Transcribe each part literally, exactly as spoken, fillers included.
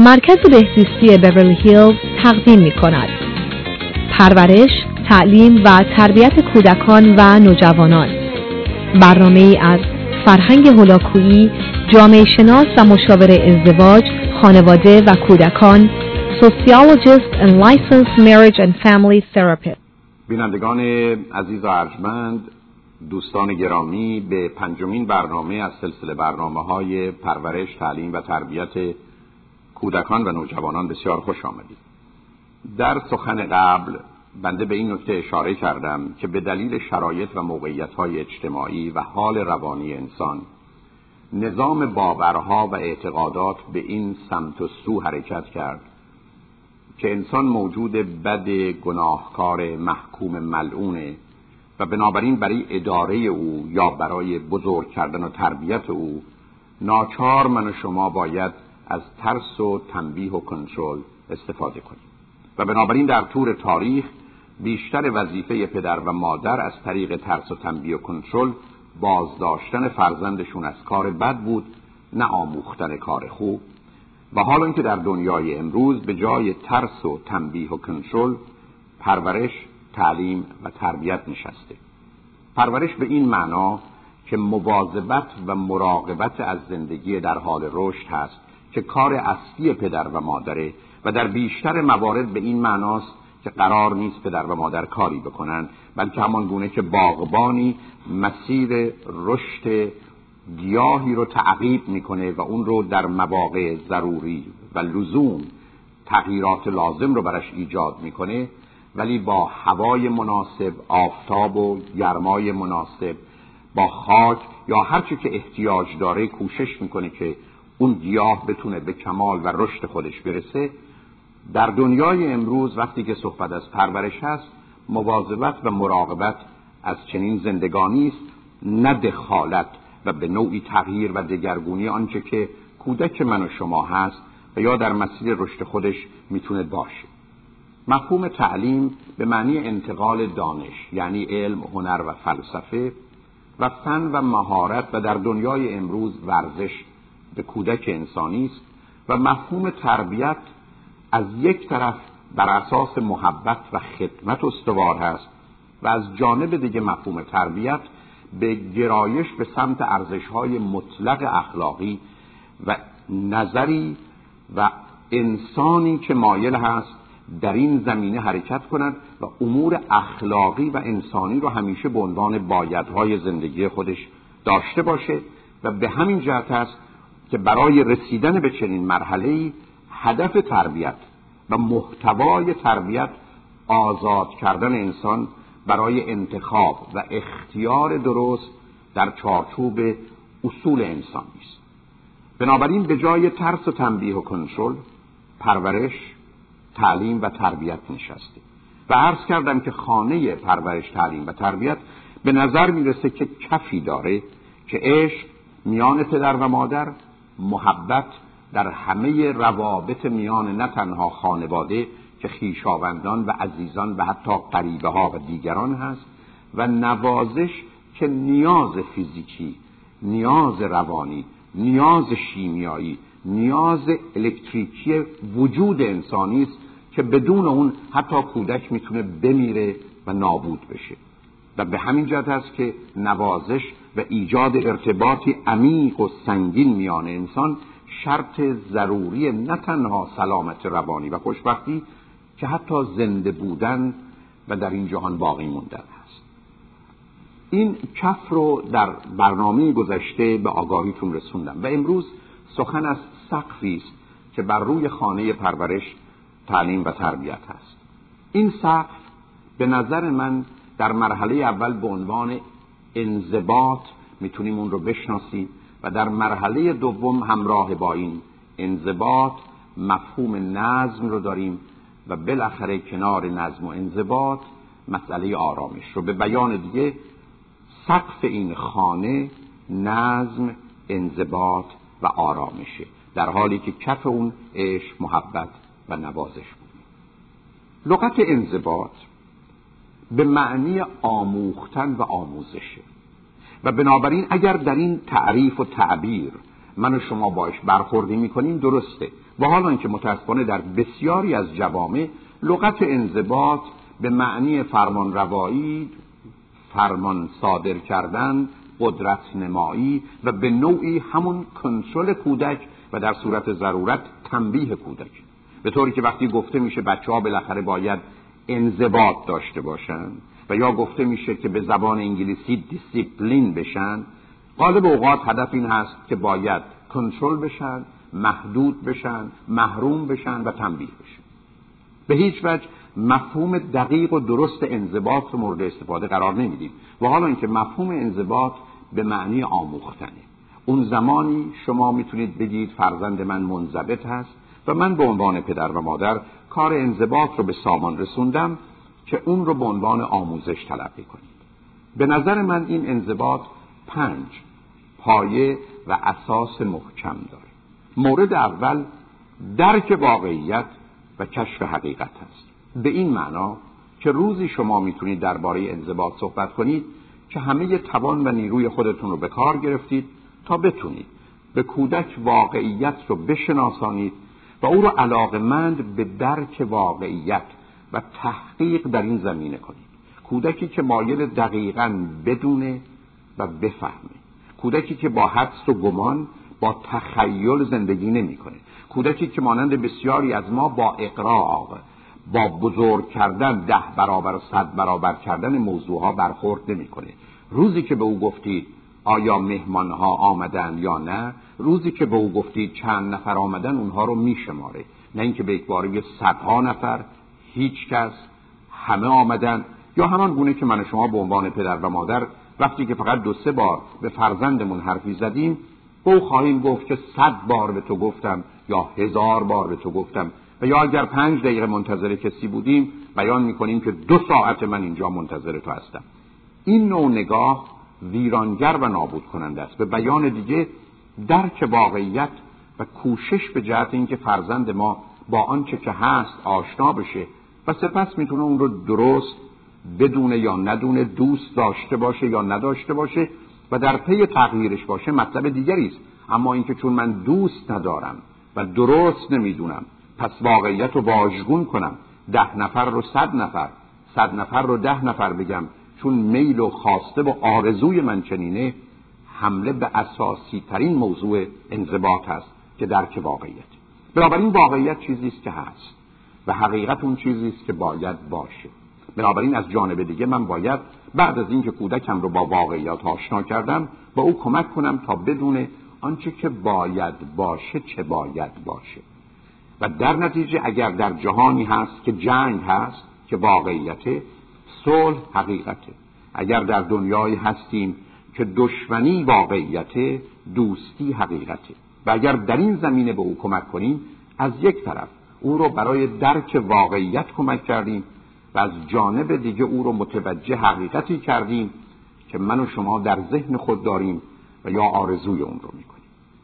مرکز بهزیستی بیورلی هیلز تقدیم می کند. پرورش، تعلیم و تربیت کودکان و نوجوانان. برنامه‌ای از فرهنگ هولاکویی، جامعه شناس و مشاور ازدواج، خانواده و کودکان، sociologist and licensed marriage and family therapist. بینندگان عزیز و ارجمند، دوستان گرامی، به پنجمین برنامه از سلسله برنامه‌های پرورش، تعلیم و تربیت کودکان و نوجوانان بسیار خوش آمدید. در سخن قبل بنده به این نکته اشاره کردم که به دلیل شرایط و موقعیت‌های اجتماعی و حال روانی انسان، نظام باورها و اعتقادات به این سمت و سو حرکت کرد که انسان موجود بد، گناهکار، محکوم، ملعونه و بنابراین برای اداره او یا برای بزرگ کردن و تربیت او ناچار من و شما باید از ترس و تنبیه و کنترل استفاده کنیم و بنابراین در طول تاریخ بیشتر وظیفه پدر و مادر از طریق ترس و تنبیه و کنترل بازداشتن فرزندشون از کار بد بود، نه آموختن کار خوب. و حالا اینکه در دنیای امروز به جای ترس و تنبیه و کنترل، پرورش، تعلیم و تربیت نشسته. پرورش به این معنا که مواظبت و مراقبت از زندگی در حال رشد هست که کار اصلی پدر و مادره و در بیشتر موارد به این معناست که قرار نیست پدر و مادر کاری بکنن، بلکه همان گونه که باغبانی مسیر رشد گیاهی رو تعقیب میکنه و اون رو در مواقع ضروری و لزوم تغییرات لازم رو براش ایجاد میکنه، ولی با هوای مناسب، آفتاب و گرمای مناسب، با خاک یا هر چی که احتیاج داره کوشش میکنه که اون گیاه بتونه به کمال و رشد خودش برسه. در دنیای امروز وقتی که صحبت از پرورش هست، مواظبت و مراقبت از چنین زندگانی است، نه دخالت و به نوعی تغییر و دگرگونی آنچه که کودک من و شما هست و یا در مسیر رشد خودش میتونه باشه. مفهوم تعلیم به معنی انتقال دانش، یعنی علم، هنر و فلسفه و فن و مهارت و در دنیای امروز ورزش به کودک انسانی است و مفهوم تربیت از یک طرف بر اساس محبت و خدمت استوار هست و از جانب دیگه مفهوم تربیت به گرایش به سمت ارزش‌های مطلق اخلاقی و نظری و انسانی که مایل هست در این زمینه حرکت کند و امور اخلاقی و انسانی رو همیشه به عنوان بایدهای زندگی خودش داشته باشه و به همین جهت است که برای رسیدن به چنین مرحله‌ای هدف تربیت و محتوای تربیت آزاد کردن انسان برای انتخاب و اختیار درست در چارچوب اصول انسانی است. بنابراین به جای ترس و تنبیه و کنترل، پرورش، تعلیم و تربیت نشسته و عرض کردم که خانه پرورش، تعلیم و تربیت به نظر میرسه که کفی داره که عشق میان پدر و مادر، محبت در همه روابط میان نه تنها خانواده که خویشاوندان و عزیزان و حتی قریبه ها و دیگران هست و نوازش که نیاز فیزیکی، نیاز روانی، نیاز شیمیایی، نیاز الکتریکی وجود انسانی است که بدون اون حتی کودک میتونه بمیره و نابود بشه. و به همین جهت است که نوازش و ایجاد ارتباطی عمیق و سنگین میان انسان شرط ضروری نه تنها سلامت روانی و خوشبختی که حتی زنده بودن و در این جهان باقی موندن هست. این کف رو در برنامه گذشته به آگاهیتون رسوندم و امروز سخن از سقفی است که بر روی خانه پرورش، تعلیم و تربیت هست. این سقف به نظر من در مرحله اول به عنوان انضباط میتونیم اون رو بشناسیم و در مرحله دوم همراه با این انضباط مفهوم نظم رو داریم و بالاخره کنار نظم و انضباط مسئله آرامش رو. به بیان دیگه سقف این خانه نظم، انضباط و آرامشه، در حالی که کف اون عشق، محبت و نوازش بود. لغت انضباط به معنی آموختن و آموزشه و بنابراین اگر در این تعریف و تعبیر من و شما باش برخوردی میکنیم درسته. و حالا که متاسفانه در بسیاری از جوامع لغت انضباط به معنی فرمان روایی، فرمان صادر کردن، قدرت نمایی و به نوعی همون کنترل کودک و در صورت ضرورت تنبیه کودک، به طوری که وقتی گفته میشه بچه ها بالاخره باید انضباط داشته باشن و یا گفته میشه که به زبان انگلیسی دیسیپلین بشن، غالب اوقات هدف این هست که باید کنترل بشن، محدود بشن، محروم بشن و تنبیه بشن. به هیچ وجه مفهوم دقیق و درست انضباط رو مورد استفاده قرار نمیدیم. و حالا اینکه مفهوم انضباط به معنی آموختنه، اون زمانی شما میتونید بگید فرزند من منضبط هست و من به عنوان پدر و مادر کار انضباط رو به سامان رسوندم که اون رو به عنوان آموزش تلقی کنید. به نظر من این انضباط پنج پایه و اساس محکم داره. مورد اول درک واقعیت و کشف حقیقت هست. به این معنا که روزی شما میتونید درباره انضباط صحبت کنید که همه توان و نیروی خودتون رو به کار گرفتید تا بتونید به کودک واقعیت رو بشناسانید و او رو علاقمند به درک واقعیت و تحقیق در این زمینه کنید. کودکی که مایل دقیقاً بدونه و بفهمه، کودکی که با حدس و گمان، با تخیل زندگی نمی کنه، کودکی که مانند بسیاری از ما با اقراق، با بزرگ کردن، ده برابر و صد برابر کردن موضوعها برخورد نمی کنه. روزی که به او گفتید آیا مهمانها آمدن یا نه، روزی که به او گفتید چند نفر آمدن، اونها رو می شماره، نه اینکه به یک باره صدها نفر، هیچ کس، همه آمدن. یا همان گونه که من و شما به عنوان پدر و مادر وقتی که فقط دو سه بار به فرزندمون حرفی زدیم، به او خواهیم گفت که صد بار به تو گفتم یا هزار بار به تو گفتم. و یا اگر پنج دقیقه منتظر کسی بودیم بیان میکنیم که دو ساعت من اینجا منتظر تو هستم. این نوع نگاه ویرانگر و نابود کننده است. به بیان دیگه درک واقعیت و کوشش به جهت اینکه فرزند ما با آنچه که هست آشنا بشه و سپس میتونه اون رو درست بدونه یا ندونه، دوست داشته باشه یا نداشته باشه و در پی تغییرش باشه مطلب دیگری است. اما اینکه چون من دوست ندارم و درست نمیدونم پس واقعیت رو واژگون کنم، ده نفر رو صد نفر، صد نفر رو ده نفر بگم چون میل و خواسته و آرزوی من چنینه، حمله به اساسی ترین موضوع انضباط هست که درک واقعیت. بنابراین واقعیت چیزی است که هست و حقیقت اون چیزی است که باید باشه. بنابراین از جانب دیگه من باید بعد از اینکه کودکم رو با واقعیت آشنا کردم با او کمک کنم تا بدونه آنچه که باید باشه چه باید باشه. و در نتیجه اگر در جهانی هست که جنگ هست که واقعیته، صلح حقیقته. اگر در دنیایی هستیم که دشمنی واقعیته، دوستی حقیقته. و اگر در این زمینه به او کمک کنیم، از یک طرف او رو برای درک واقعیت کمک کردیم و از جانب دیگه او رو متوجه حقیقتی کردیم که من و شما در ذهن خود داریم و یا آرزوی اون رو میکنیم.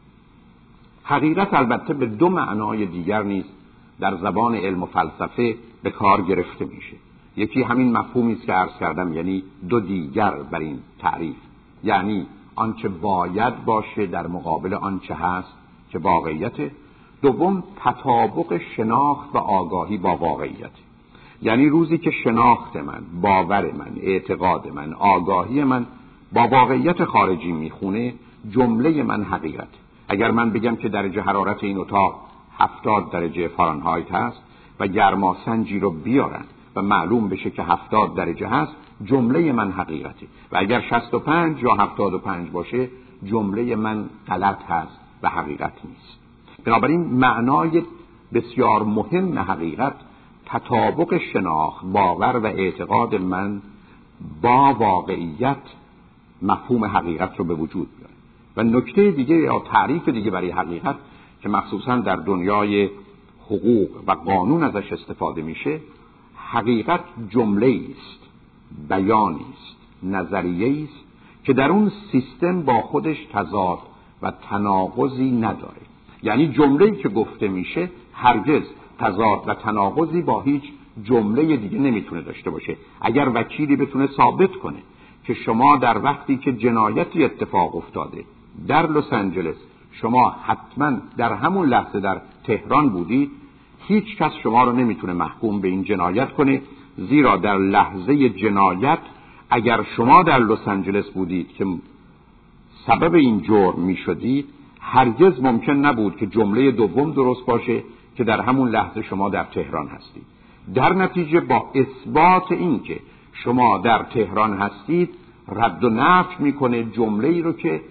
حقیقت البته به دو معنای دیگر نیز در زبان علم و فلسفه به کار گرفته میشه. یکی همین مفهومی است که عرض کردم، یعنی دو دیگر بر این تعریف، یعنی آنچه باید باشه در مقابل آنچه هست که واقعیت. دوم تطابق شناخت و آگاهی با واقعیت، یعنی روزی که شناخت من، باور من، اعتقاد من، آگاهی من با واقعیت خارجی میخونه، جمله من حقیقت. اگر من بگم که درجه حرارت این اتاق هفتاد درجه فارنهایت هست و گرماسنجی رو بیارن و معلوم بشه که هفتاد درجه هست، جمله من حقیقته. و اگر شصت و پنج یا هفتاد و پنج باشه، جمله من غلط هست و حقیقت نیست. بنابراین معنای بسیار مهم حقیقت تطابق شناخت، باور و اعتقاد من با واقعیت مفهوم حقیقت رو به وجود میاره. و نکته دیگه یا تعریف دیگه برای حقیقت که مخصوصا در دنیای حقوق و قانون ازش استفاده میشه، حقیقت جمله است، بیانی است، نظریه است که در اون سیستم با خودش تضاد و تناقضی نداره. یعنی جمله‌ای که گفته میشه هرگز تضاد و تناقضی با هیچ جمله دیگه نمیتونه داشته باشه. اگر وکیلی بتونه ثابت کنه که شما در وقتی که جنایتی اتفاق افتاده در لس آنجلس شما حتما در همون لحظه در تهران بودید، هیچ کس شما رو نمیتونه محکوم به این جنایت کنه، زیرا در لحظه جنایت اگر شما در لس آنجلس بودید که سبب این جرم میشدید، هرگز ممکن نبود که جمله دوم درست باشه که در همون لحظه شما در تهران هستید. در نتیجه با اثبات این که شما در تهران هستید رد و نفی میکنه جمله ای رو که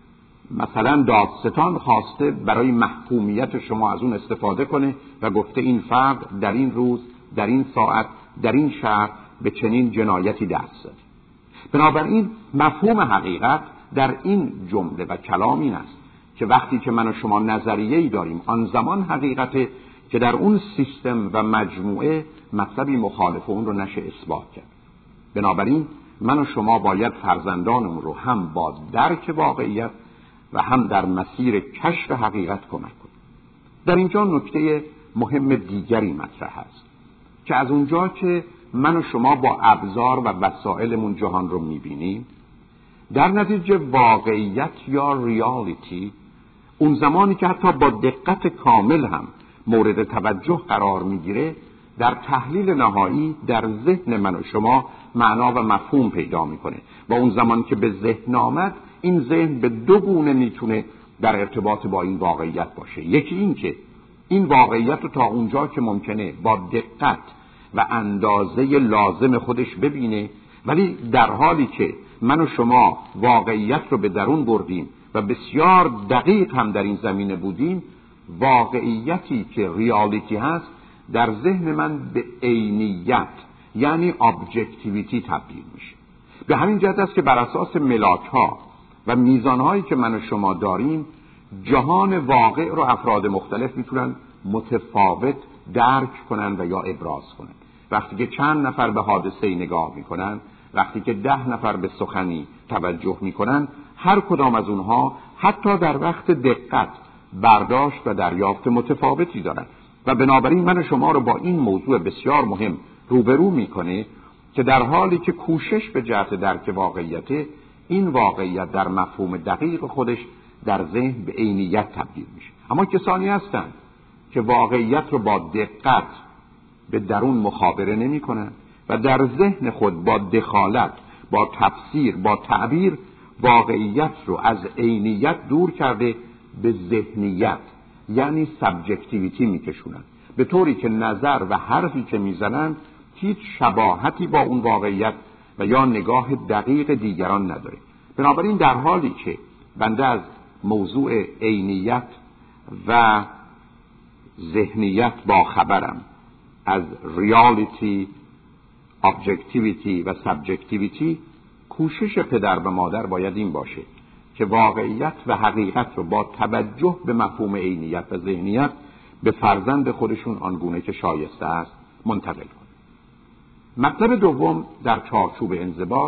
مثلا دادستان خواسته برای محکومیت شما از اون استفاده کنه و گفته این فرد در این روز، در این ساعت، در این شهر به چنین جنایتی دست زد. بنابراین مفهوم حقیقت در این جمله و کلام این است که وقتی که من و شما نظریه‌ای داریم، آن زمان حقیقته که در اون سیستم و مجموعه مطلبی مخالف اون رو نشه اثبات کرد. بنابراین من و شما باید فرزندانمون رو هم با درک واقعیت و هم در مسیر کشف حقیقت کمک کنیم. در اینجا نکته مهم دیگری مطرح است که از اونجا که من و شما با ابزار و وسایلمون جهان رو میبینیم، در نتیجه واقعیت یا ریالیتی اون زمانی که حتی با دقت کامل هم مورد توجه قرار میگیره، در تحلیل نهایی در ذهن من و شما معنا و مفهوم پیدا میکنه و اون زمان که به ذهن آمد، این ذهن به دو گونه میتونه در ارتباط با این واقعیت باشه. یکی این که این واقعیت رو تا اونجا که ممکنه با دقت و اندازه لازم خودش ببینه، ولی در حالی که من و شما واقعیت رو به درون بردیم و بسیار دقیق هم در این زمینه بودیم، واقعیتی که ریالیتی هست در ذهن من به عینیت یعنی ابجکتیویتی تبدیل میشه. به همین جهت است که بر اساس ملاک ها و میزان هایی که من و شما داریم، جهان واقع رو افراد مختلف میتونن متفاوت درک کنن و یا ابراز کنن. وقتی که چند نفر به حادثه نگاه میکنن، وقتی که ده نفر به سخنی توجه میکنن، هر کدام از اونها حتی در وقت دقت برداشت و دریافت متفاوتی دارن و بنابراین من و شما رو با این موضوع بسیار مهم روبرو میکنه که در حالی که کوشش به جهت درک واقعیت، این واقعیت در مفهوم دقیق خودش در ذهن به عینیت تبدیل میشه. اما کسانی هستند که واقعیت رو با دقت به درون مخابره نمی کنن و در ذهن خود با دخالت، با تفسیر، با تعبیر واقعیت رو از عینیت دور کرده به ذهنیت یعنی سابجکتیویتی میکشونن، به طوری که نظر و حرفی که میزنن هیچ شباهتی با اون واقعیت و یا نگاه دقیق دیگران نداره. بنابراین در حالی که بنده از موضوع عینیت و ذهنیت با خبرم، از ریالیتی، ابجکتیویتی و سابجکتیویتی، کوشش پدر و مادر باید این باشه که واقعیت و حقیقت رو با توجه به مفهوم عینیت و ذهنیت به فرزند خودشون آنگونه که شایسته است منتقل کنه. مطلب دوم در چارچوب انضباط،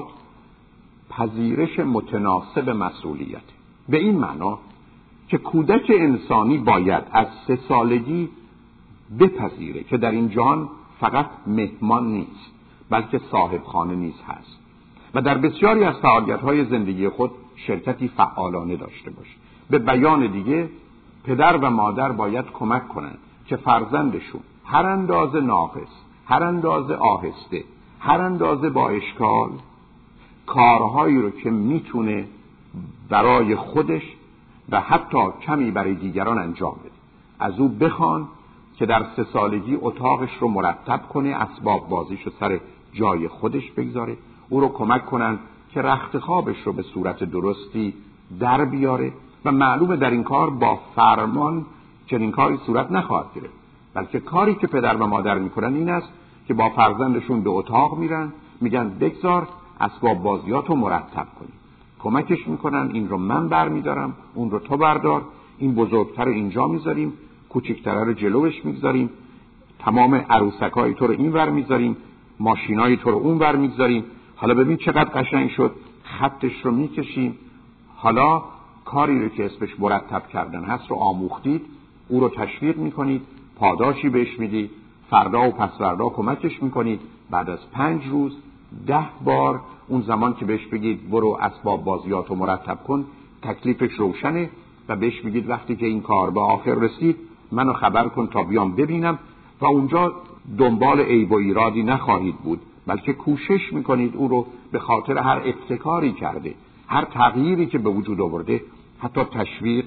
پذیرش متناسب مسئولیت. به این معنا که کودک انسانی باید از سه سالگی بپذیره که در این جهان فقط مهمان نیست بلکه صاحب خانه نیز هست و در بسیاری از فعالیت‌های زندگی خود شرکتی فعالانه داشته باشه. به بیان دیگه، پدر و مادر باید کمک کنند که فرزندشون هر اندازه ناقص، هر اندازه آهسته، هر اندازه با اشکال، کارهایی رو که میتونه برای خودش و حتی کمی برای دیگران انجام بده، از او بخوان که در سه سالگی اتاقش رو مرتب کنه، اسباب بازیش رو سر جای خودش بگذاره، او رو کمک کنن که رخت خوابش رو به صورت درستی در بیاره و معلومه در این کار با فرمان چنین کاری صورت نخواهد گرفت، بلکه کاری که پدر و مادر میکنن این است که با فرزندشون به اتاق میرن، میگن بگذار اسباب بازیاتو مرتب کنی، کمکش میکنن این رو من برمیدارم، اون رو تو بردار، این بزرگتر رو اینجا میذاریم، کوچکتره رو جلوش میذاریم، تمام عروسکای تو رو این ور میذاریم، ماشینای تو رو اون ور میذاریم، حالا ببین چقدر قشنگ شد، خطش رو میکشیم، حالا کاری رو که اسمش مرتب کردن هست رو آموختید، او رو تشویق میکنید، پاداشی بهش میدید، فردا و پس فردا کمکش میکنید، بعد از پنج روز ده بار اون زمان که بهش بگید برو اسباب بازیاتو مرتب کن، تکلیفش روشنه و بهش بگید وقتی که این کار به آخر رسید منو خبر کن تا بیام ببینم و اونجا دنبال عیب و ایرادی نخواهید بود، بلکه کوشش میکنید او رو به خاطر هر ابتکاری کرده، هر تغییری که به وجود آورده، حتی تشویق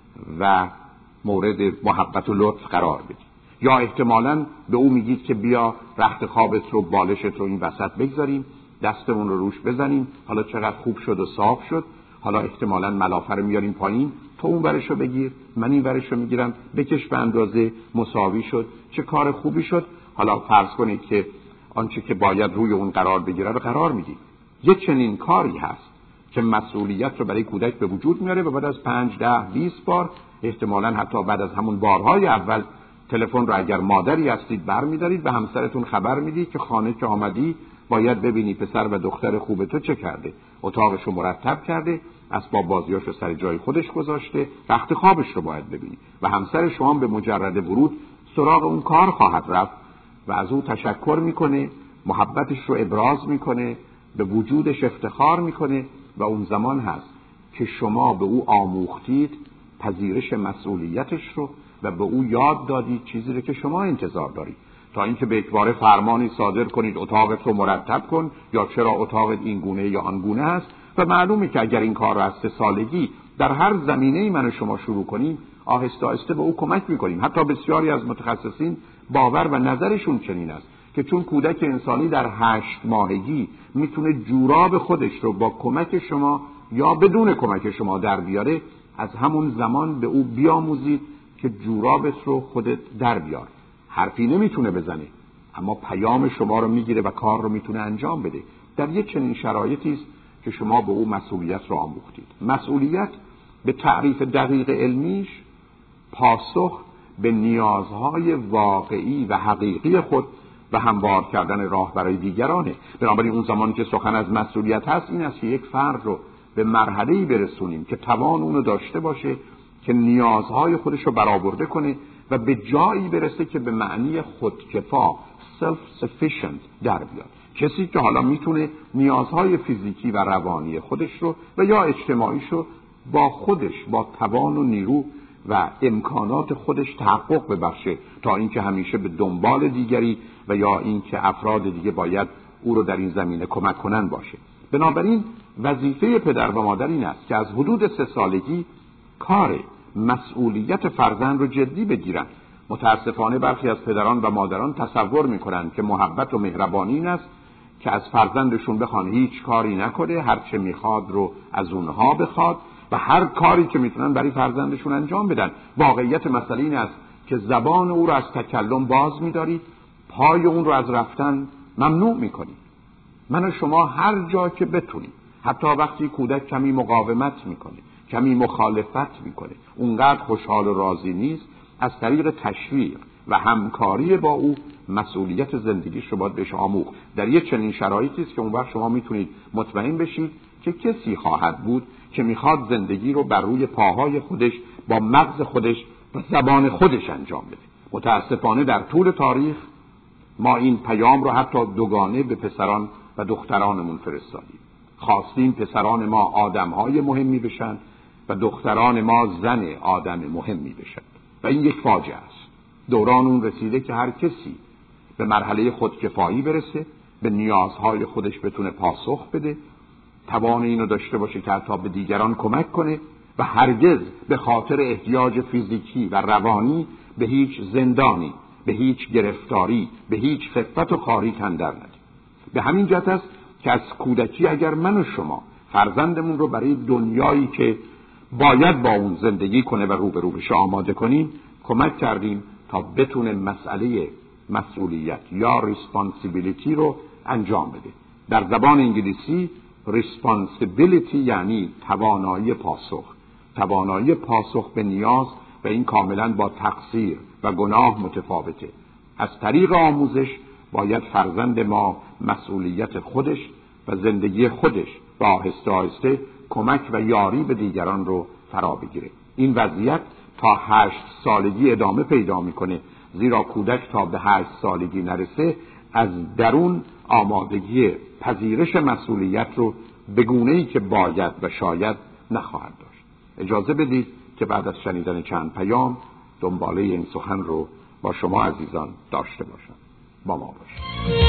و مورد محبت و لطف قرار بدید. یا احتمالاً به او میگید که بیا رخت خوابت رو، بالشت رو این وسط بگذاریم، دستمون رو روش بزنیم، حالا چقدر خوب شد و صاف شد، حالا احتمالاً ملافه رو میاریم پایین، تو اون ورشو بگیر، من این ورشو میگیرم، بکش به اندازه، مساوی شد، چه کار خوبی شد. حالا فرض کنید که آنچه که باید روی اون قرار بگیره رو قرار میدید. یه چنین کاری هست که مسئولیت رو برای کودک به وجود میاره و بعد از پنج، ده، بیست بار، احتمالاً حتی بعد از همون بارهای اول، تلفن رو اگر مادری هستید برمیدارید به همسرتون خبر میدید که خانه که آمدی باید ببینی پسر و دختر خوب تو چه کرده، اتاقش رو مرتب کرده، اسباب بازیاش رو سر جای خودش گذاشته، رخت خوابش رو باید ببینی. و همسر شما به مجرد ورود سراغ اون کار خواهد رفت و از او تشکر میکنه، محبتش رو ابراز میکنه، به وجودش افتخار میکنه و اون زمان هست که شما به او آموختید پذیرش مسئولیتش رو و به او یاد دادید چیزی رو که شما انتظار دارید، تا اینکه به اکبار فرمانی صادر کنید اتاقت رو مرتب کن، یا چرا اتاقت این گونه یا آن گونه است. و معلومه که اگر این کار رو از سه سالگی در هر زمینه‌ای من و شما شروع کنیم، آهسته آهسته به او کمک میکنیم. حتی بسیاری از متخصصین باور و نظرشون چنین است که چون کودک انسانی در هشت ماهگی میتونه جوراب خودش رو با کمک شما یا بدون کمک شما در بیاره، از همون زمان به او بیاموزید که جورابت رو خودت در بیار. حرفی نمیتونه بزنه اما پیام شما رو میگیره و کار رو میتونه انجام بده. در یک چنین شرایطی است که شما به او مسئولیت رو آموختید. مسئولیت به تعریف دقیق علمیش پاسخ به نیازهای واقعی و حقیقی خود و هموار کردن راه برای دیگرانه. بنابراین اون زمانی که سخن از مسئولیت هست این است که یک فرد رو به مرحله‌ای برسونیم که توان اونو داشته باشه که نیازهای خودش رو برآورده کنه و به جایی برسه که به معنی خودکفا self sufficient در بیاد. کسی که حالا میتونه نیازهای فیزیکی و روانی خودش رو و یا اجتماعیش رو با خودش، با توان و نیرو و امکانات خودش تحقق ببخشه، تا اینکه همیشه به دنبال دیگری و یا اینکه افراد دیگه باید او رو در این زمینه کمک کنن باشه. بنابراین وظیفه پدر و مادر این است که از حدود سه سالگی کار مسئولیت فرزند رو جدی بگیرن. متاسفانه برخی از پدران و مادران تصور میکنن که محبت و مهربانی این است که از فرزندشون بخوان هیچ کاری نکنه، هر چه میخواد رو از اونها بخواد و هر کاری که میتونن برای فرزندشون انجام بدن. واقعیت مسئله این است که زبان او رو از تکلم باز میدارید، پای اون رو از رفتن ممنوع میکنید. من و شما هر جا که بتونیم، حتی وقتی کودک کمی مقاومت میکنه، کمی مخالفت میکنه، اونقدر خوشحال و راضی نیست، از طریق تشویق و همکاری با او مسئولیت زندگیش رو باید بهش آموخت. در یک چنین شرایطی است که اون وقت شما میتونید مطمئن بشید که کسی خواهد بود که میخواد زندگی رو بر روی پاهای خودش، با مغز خودش و زبان خودش انجام بده. متاسفانه در طول تاریخ ما این پیام رو حتی دوگانه به پسران و دخترانمون فرستادیم. خواستیم پسران ما آدم‌های مهمی بشن و دختران ما زن آدم مهمی بشن و این یک فاجعه است. دوران اون رسیده که هر کسی به مرحله خودکفایی برسه، به نیازهای خودش بتونه پاسخ بده، توان اینو داشته باشه که حتی به دیگران کمک کنه و هرگز به خاطر احتیاج فیزیکی و روانی به هیچ زندانی، به هیچ گرفتاری، به هیچ خفت و خاری تن در نده. به همین جهت است که از کودکی اگر من و شما فرزندمون رو برای دنیایی که باید با اون زندگی کنه و روبرو بشه آماده کنیم، کمک کردیم تا بتونه مسئله مسئولیت یا responsibility رو انجام بده. در زبان انگلیسی responsibility یعنی توانایی پاسخ، توانایی پاسخ به نیاز و این کاملا با تقصیر و گناه متفاوته. از طریق آموزش باید فرزند ما مسئولیت خودش و زندگی خودش با آهسته آهسته کمک و یاری به دیگران رو فرا بگیره. این وضعیت تا هشت سالگی ادامه پیدا میکنه، زیرا کودک تا به هشت سالگی نرسه از درون آمادگی پذیرش مسئولیت رو به گونه‌ای که باید و شاید نخواهد داشت. اجازه بدید که بعد از شنیدن چند پیام دنباله این سخن رو با شما عزیزان داشته باشم. با ما باشید.